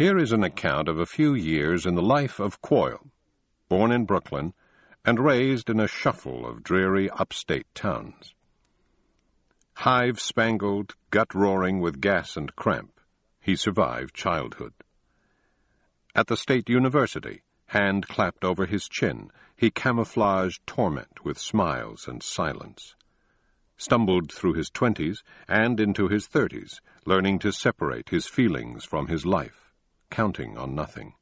Here is an account of a few years in the life of Quoyle, born in Brooklyn and raised in a shuffle of dreary upstate towns. Hive-spangled, gut-roaring with gas and cramp, he survived childhood. At the State University, hand clapped over his chin, he camouflaged torment with smiles and silence. Stumbled through his 20s and into his 30s, learning to separate his feelings from his life, counting on nothing.